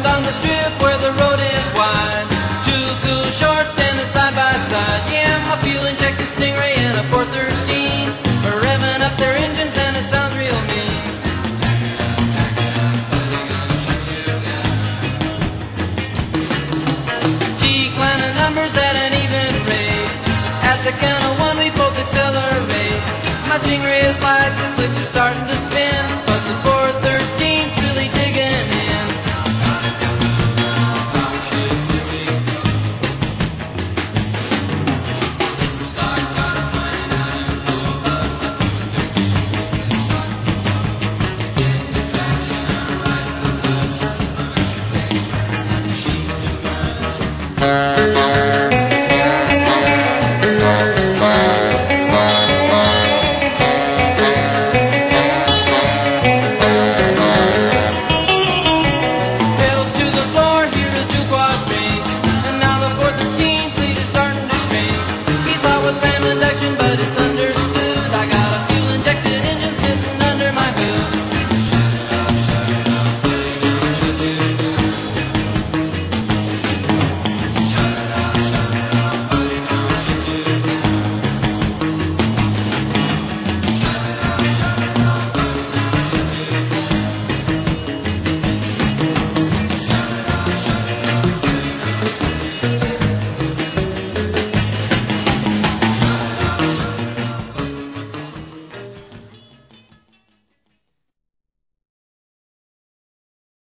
parked on the strip where the road is wide. Two cool shorts standing side by side. Yeah, my fuel injected Stingray and a 413 are revving up their engines and it sounds real mean. G-climbing numbers at an even rate. At the count of one we both accelerate. My Stingray is like